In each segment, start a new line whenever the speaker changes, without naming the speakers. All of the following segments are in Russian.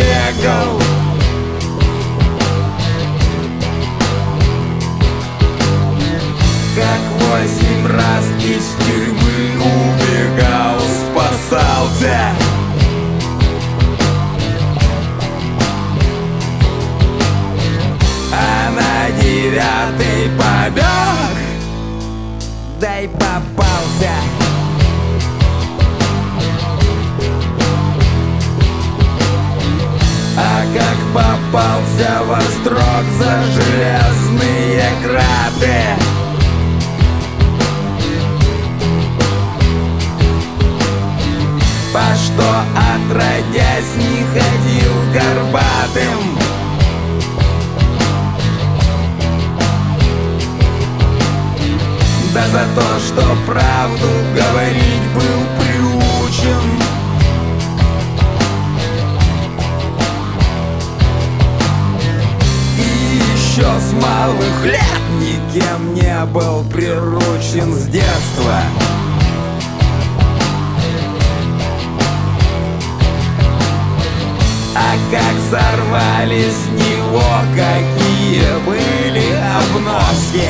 бегал. Как 8 раз из тюрьмы убегал, спасался. А на 9-й побег, да и попался. А как попался во строк за железные краты, по что отродясь не ходил горбатым. Да за то, что правду говорить был приучен. И еще с малых лет никем не был приручен с детства. А как сорвали с него, какие были обноски.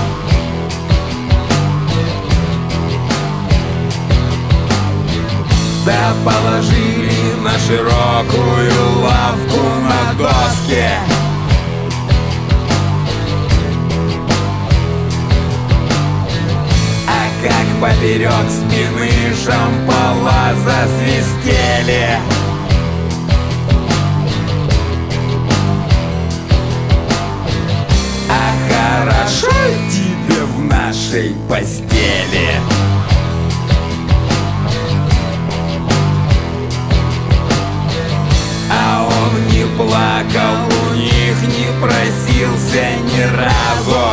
Да положили на широкую лавку на доски. А как поперек спины шампала засвистели. А хорошо тебе в нашей постели. А он не плакал, у них не просился ни разу.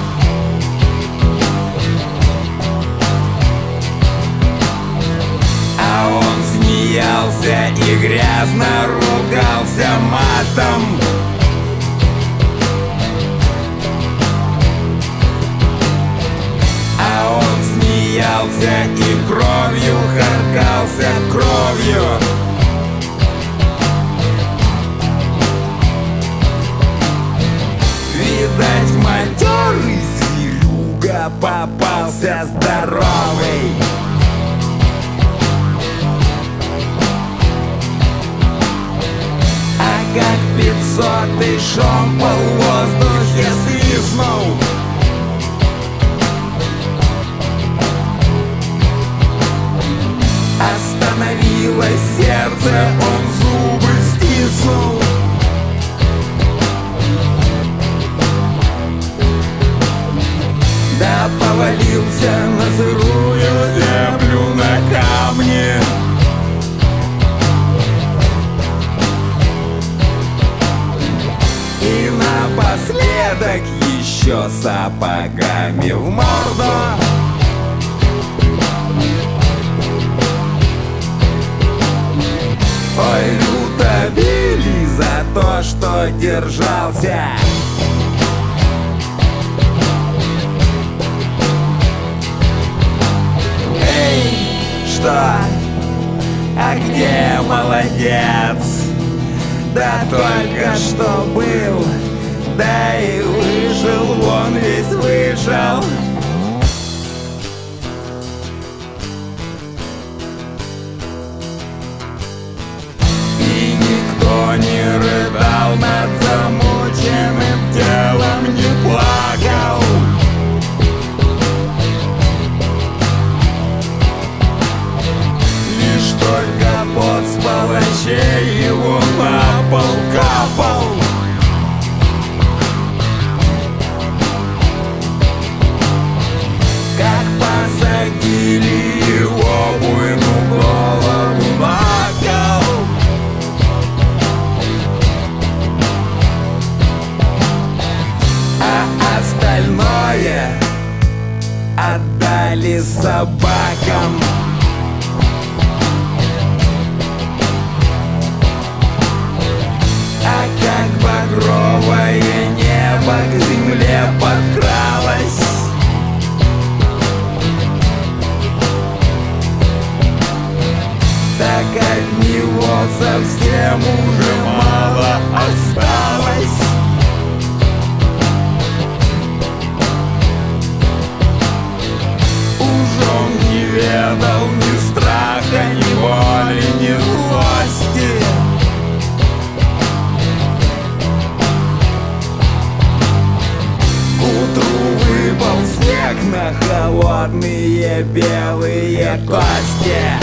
А он смеялся и грязно ругался матом. А он смеялся и кровью харкался кровью. Видать, матерый зверюга попался здоровый. А как 500-й шомпол в воздухе свистнул. Остановилось сердце, он зубы стиснул. Да повалился на сырую землю, на камни. И напоследок еще сапогами в морду. Ой, люто били за то, что держался. Что? А где молодец? Да только что был, да и вышел, вон весь вышел. И никто не рыдал над замученным телом, не плакал. Только пот с палачей его на пол капал. Как посадили его буйную голову на кол. А остальное отдали собакам. А как багровое небо к земле подкралось, так от него совсем уже холодные белые кости.